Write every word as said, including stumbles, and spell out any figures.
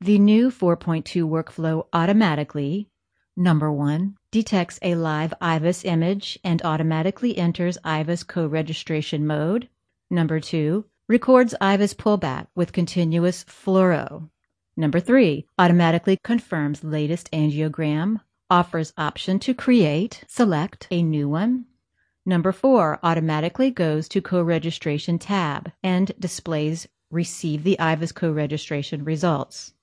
The new four point two workflow automatically, number one, detects a live I V U S image and automatically enters I V U S co-registration mode. Number two, records I V U S pullback with continuous fluoro. Number three, automatically confirms latest angiogram, offers option to create, select a new one. Number four, automatically goes to co-registration tab and displays receive the I V U S co-registration results.